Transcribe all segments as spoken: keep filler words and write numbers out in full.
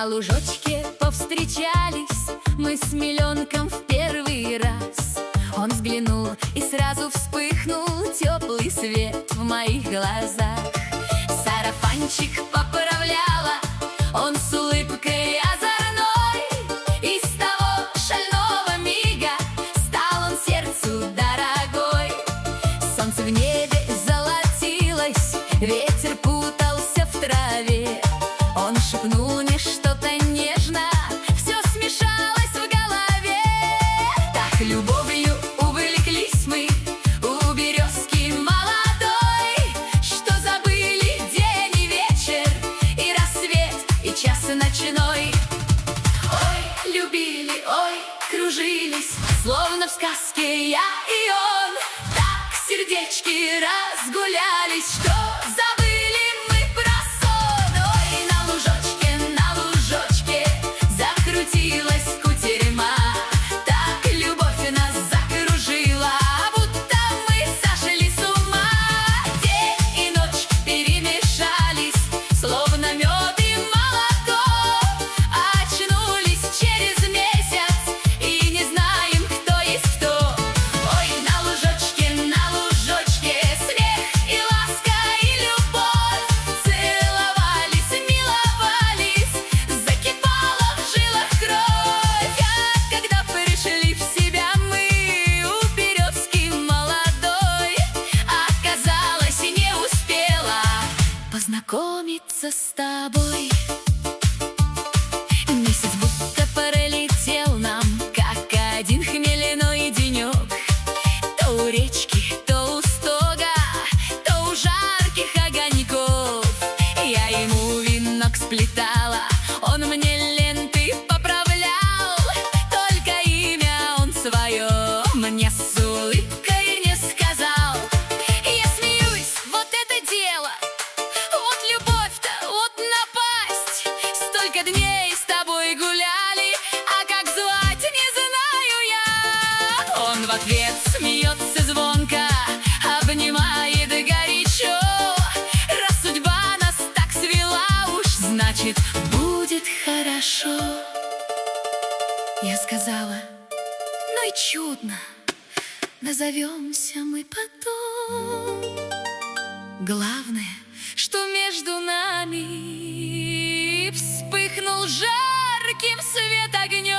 На лужочке повстречались мы с миленком в первый раз. Он взглянул, и сразу вспыхнул теплый свет в моих глазах. Сарафанчик поправляла он с улыбкой озорной, и с того шального мига стал он сердцу дорогой. Солнце в небе золотилось, ветер путался в траве. Он шепнул мне что-то нежно, все смешалось в голове. Так любовью увлеклись мы у березки молодой, что забыли день и вечер, и рассвет, и час ночной. Ой, любили, ой, кружились, словно в сказке я и он. Так сердечки разгулялись, что забыли мы про сон. Ой, на лужочке, на лужочке закрутилась кутерьма. Так любовь нас закружила, будто мы сошли с ума. День и ночь перемешались, словно мед и молоко. Очнулись через месяц и не знаем, кто есть кто. Ой, на лужочке, на лужочке смех и ласка и любовь. Целовались, миловались, закипала в жилах кровь. А когда пришли в себя мы у березки молодой, оказалось, не успела познакомиться с тобой. Месяц будто пролетел нам, как один хмельной денек. То у речки, то у стога, то у жарких огоньков. Я ему венок сплетала, он мне ленты поправлял. Только имя он свое мне с улыбкой не сказал. Я смеюсь, вот это дело, вот любовь-то, вот напасть. Столько дней с тобой гуляли, а как звать не знаю я. Он в ответ смеется звонко, обнимает горячо. Раз судьба нас так свела, уж значит будет хорошо. Я сказала, ну и чудно, назовемся мы потом. Главное, что между нами вспыхнул жарким свет огнем.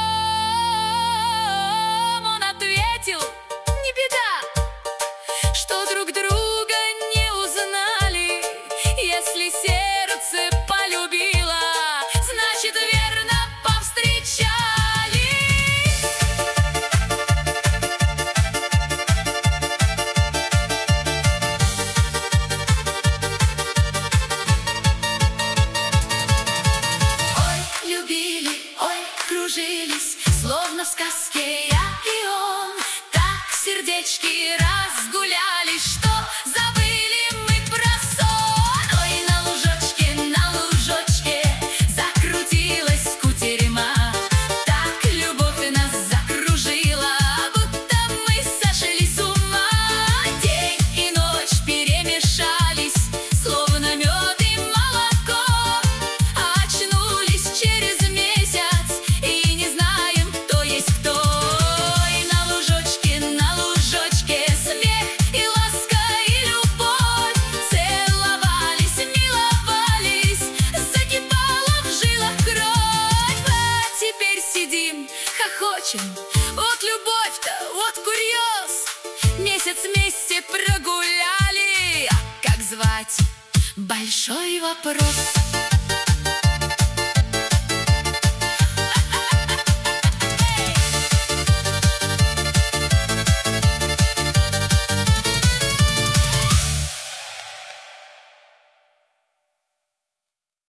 Он ответил, не беда, что друг друга не узнали. Если сердце полюбило, значит верно повстречались. Ой, любили, ой, кружились, словно в сказке я и он. Так сердечки разгулялись, что забыли мы про сон. Ой, на лужочке, на лужочке закрутилась кутерьма. Так любовь нас закружила, будто мы сошли с ума. День и ночь перемешались, словно мед и молоко. Очнулись через месяц и не знаем, кто есть кто. Ой, на лужочке, на лужочке смех и ласка и любовь. Целовались, миловались, закипала в жилах кровь. А теперь сидим, хохочем, вот любовь-то, вот курьез. Месяц вместе прогуляли, а как звать — большой вопрос.